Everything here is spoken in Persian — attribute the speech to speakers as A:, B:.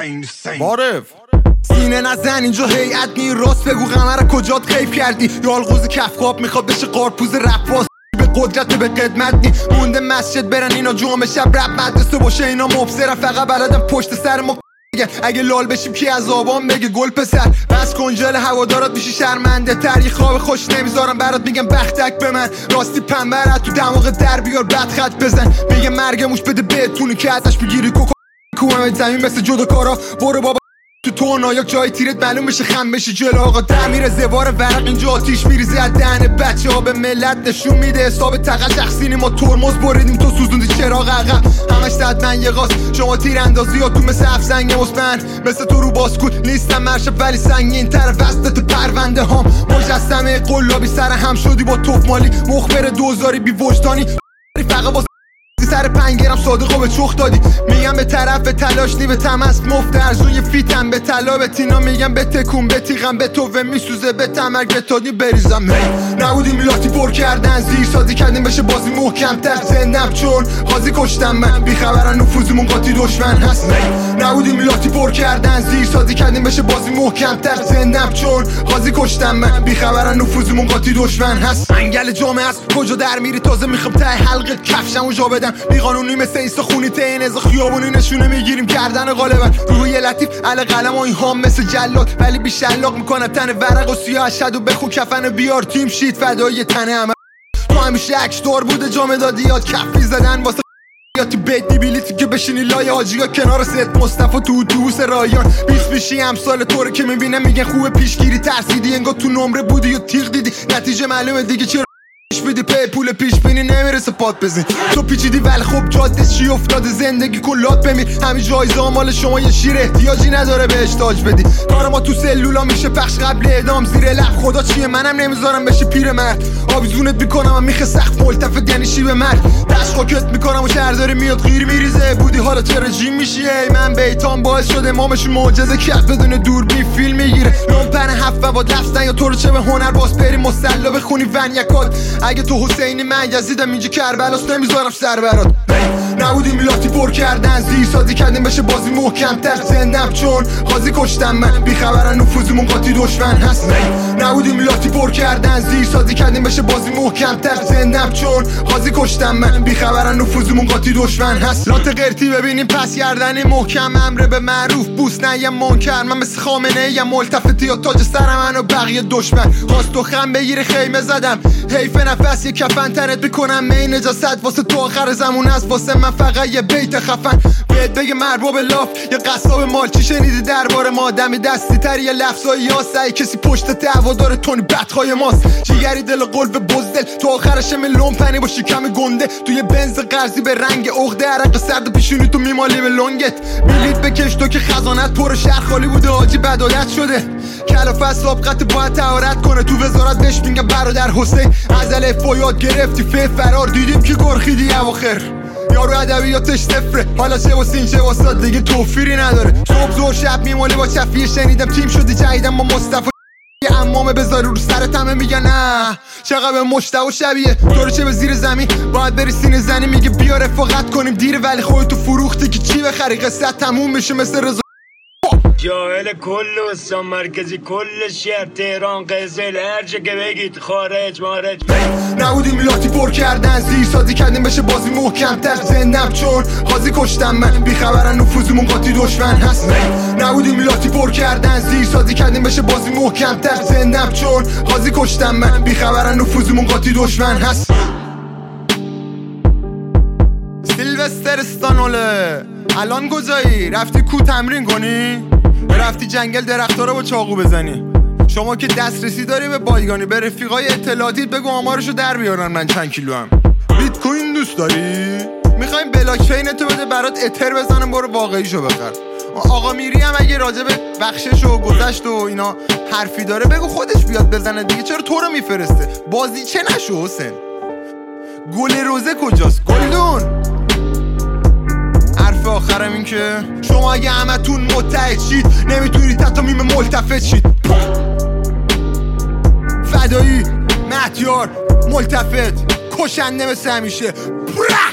A: معرف سینه نزن اینجا هیئت نی راست بگو قمر کجات غیب کردی یالغوز کف خواب میخواد بشه قارپوز رفاس به قدرت به قدمت نی مونده مسجد برن اینا جمعه شب رب مدرسه باشه اینا مبصرن فقط بلدن پشت سر ما اگه لال بشیم کی از آبان بگه گل پسر بس کنجل هوادارات میشی شرمنده تر یه خواب خوش نمیذارم برات میگم بختک به من راستی پنبرت تو دماغ در بیار بد خط بزن میگه مرگ موش بده بتونی که ازش بگیری کومه زمین مثل جدا کارا برو بابا تو نایاک جای تیرت معلوم بشه خم بشی جلو آقا تعمیر زوار ورق اینجا آتیش میریزی از دهن بچه ها به ملت نشون میده حساب تقل شخصینی ما ترمز بریدیم تو سوزوندی چراغ عقب همش صدمن یه قاس شما تیراندازی ها تو مثل افسنگ مصبن مثل تو رو باسکول نیستم مرشب ولی سنگین تر وسط پرونده هام مجسمه قلابی سر هم شدی با توف مالی مخبر دوزاری بی وجدانی فقط با سر 5 گرم صادقو به چخ دادی میگم به طرف به تلاش نی به تمس مفت ارزون یه فیتم به طلا به تینا میگم به تکون به تیغم به تو و میسوزه به تمرگ به تادی بریزم نبودیم لاتی پر کردن زیر سازی کردیم بشه بازی محکم تر زندم چون قاضی کشتم من بیخبرن نفوذمون قاطی دشمن هست نبودیم لاتی پر کردن زیر سازی کردیم بشه بازی محکم تر زندم چون قاضی کشتم من بیخبرن نفوذمون قاطی دشمن هست انگل جامعه است کجا در میری تازه میخوام ته حلقت کفشمو جا بدم بیقانونی مثل ایستا خونی تین از خیابونی نشونه میگیریم گردن غالبا روی لطیف علی قلم و این هام مثل جلاد ولی بی شلاق میکنه تن ورق و سیاه شد و بخو کفن بیار تیم شید فدای تنه همه تو همیشه اکشدار بوده جامعه دادی یاد کفی زدن واسه یا تو بیت دیبیلیتی که بشینی لای حاجیا کنار ست مصطفی تو اتوبوس رایان 20 میشی امسال طوره که میبینه میگن خوبه پیشگیری ترسیدی انگار تو نمره بودی یا تیغ دیدی نتیجه معلومه دیگه چرا بدی پی پول پیش بینی نمیرسه پات بزن تو پیچیدی ولی خب جاده چی افتاده زندگی کلات بمیر همین جایزه مال شما یه شیر احتیاجی نداره بهش تاج بدی کار ما تو سلولا میشه پخش قبل اعدام زیر لب خدا چیه منم نمیذارم بشی پیرمرد آویزونت میکنم و میخه سخت ملتفت یعنی شیب مرد تشخاکت میکنم و شهرداری میاد غیر میریزه بودی حالا چرا جیم میشی ای من بیتام باعث شده امامش معجزه کرد بدون دوربین فیلم میگیره لومپن هفت و با دفتن یا تو رو چه به هنر باز پری مسلا بخونی ونیکات اگه تو حسینی من یزیدم اینجا کربلاست نمیذارم سر برات نبودیم لاتی پر کردن زیر سازی کردیم بشه بازی محکم تر زندم چون قاضی کشتم من بیخبرن نفوذمون قاطی دشمن هست نبودیم لاتی پر کردن زیر سازی کردیم بشه بازی محکم تر زندم چون قاضی کشتم من بیخبرن نفوذمون قاطی دشمن هست لات قرتی ببینیم پس گردنی محکم امر به معروف بوس نه یه منکر من مثل خامنه یه ملتفتی یا تاج سر من و بقیه دشمن خواست تو خم بگیره خیمه زدم حیف نفس یه کفن تنت بکنم می نجاست واسه تو آخر زمون است واسه من فقط یه بیت خفن بهت بگه مربوب لاف یا قصاب مال چی شنیدی درباره ما دمی دستی تر یه لفظای یاسه کسی پشت دعوا داره تونی بدخوای ماست جیگری دل قلب بزدل تو آخرش ملون پنی باشی کم گنده توی بنز قرضی به رنگ عقده عرق سرد پیشونی تو میمالی به لنگت بلیت بکش تو که خزانت پر شهر خالی بوده حاجی بدایت شده کلافه سابقت باید طهارت کنه تو وزارت بهش میگم برادر حسین از الف یاد گرفتی فرار دیدیم که گرخیدی اواخر یارو ادبیاتش صفره حالا چه واسه این چه واسه دیگه توفیری نداره صبح زور شب میمالی با چفیه شنیدم تیم شدی جدیدم با مصطفی یه امامه بذاری رو سرت همه میگن نه چقدر مشتبه شبیه تو رو چه به زیر زمین باید بری سینه زنی میگه بیا رفاقت کنیم دیره ولی خودتو فروختی که چی بخری قصه تموم میشه مثل رضا
B: جاهل کل استان مرکزی کل شهر تهران قزل هر جا که بگید خارج مارج
A: نبودیم لاتی پر کردن زیر سازی کردیم بشه بازی محکم تر زندم چون قاضی کشتم من بیخبرن نفوذمون قاطی دشمن هست نبودیم لاتی پر کردن زیر سازی کردیم بشه بازی محکم تر زندم چون قاضی کشتم من بیخبرن نفوذمون قاطی دشمن هست سیلوستر استانوله الان کجایی؟ رفتی کو تمرین کنی؟ رفتی جنگل درختا رو با چاقو بزنی؟ شما که دسترسی داری به بایگانی به رفیقای اطلاعاتیت بگو آمارشو در بیارن من چند کیلو هم بیت کوین دوست داری؟ میخوایم بلاک چینتو بده برات اتر بزنم برو واقعیشو بخر آقا میری هم اگه راجب بخشش و گذشت و اینا حرفی داره بگو خودش بیاد بزنه دیگه چرا تو رو میفرسته بازی چه نشو حسین گل روزه کجاست گلدون حرف آخرم این که شما اگه همتون متحد شید نمیتونید حتی میم ملتفت شید فدایی مهدیار ملتفت کشنده مثل همیشه